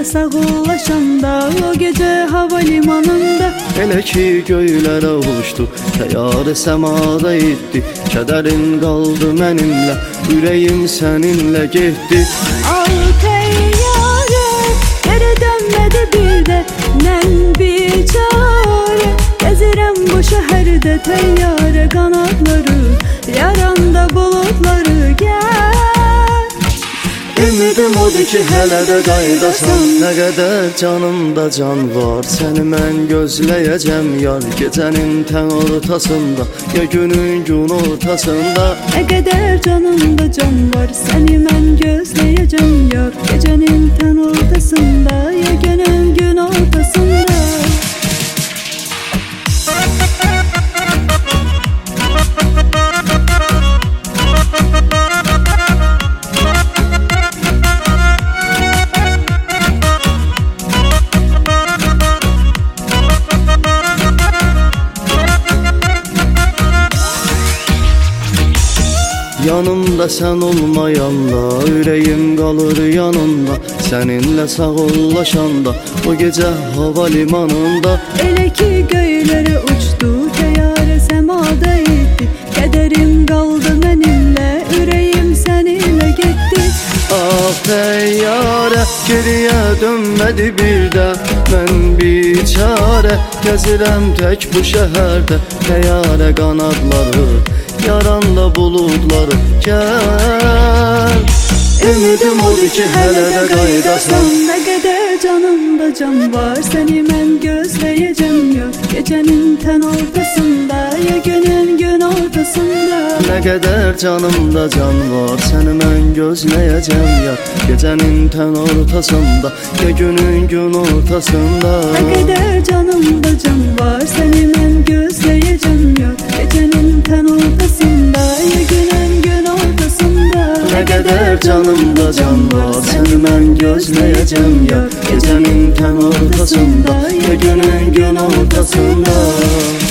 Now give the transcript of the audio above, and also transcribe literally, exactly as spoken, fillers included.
sağollaşanda, o gece havalimanında. Elə ki göylərə uçdu, təyyarə səmada etdi. Kədərin qaldı mənimlə, ürəyim səninlə getdi. Al təyyarə, geri dönmədi bir də, mən biçarə. Gəzirəm bu şəhərdə təyyarə qanadları, yaranda bulutları gəl. Ümidim odur ki hələ də qaydasan, nə qədər canımda can var, səni mən gözləyəcəm yar. Gecənin tən ortasında, ya günün gün ortasında. Nə qədər canımda can var, səni mən gözləyəcəm yar. Gecənin tən ortasında, ya günün gün ortasında. Yanımda sən olmayanda, ürəyim qalır yanında. Səninlə sağollaşanda, o gecə havalimanında. Elə ki göylərə uçdu, təyyarə səmada etdi. Qədərim qaldı mənimlə, ürəyim səninlə getdi. Ah təyyarə, geriyə dönmədi bir də, mən biçarə. Gəzirəm tək bu şəhərdə, təyyarə qanadları, yaranda bulutları gəl. Ümidim odur ki hələ də qaydasan. Nə qədər canımda can var, səni mən gözləyəcəm yar. Gecənin tən ortasında, ya günün gün ortasında. Nə qədər canımda can var, səni mən gözləyəcəm yar. Gecənin tən ortasında, ya günün gün ortasında. Nə qədər canımda can var, səni mən gözləyəcəm yar. Gecənin tən ortasında, ya günün gün ortasında. Nə qədər canımda can var, səni mən gözləyəcəm yar. Gecənin tən ortasında, ya günün gün ortasında.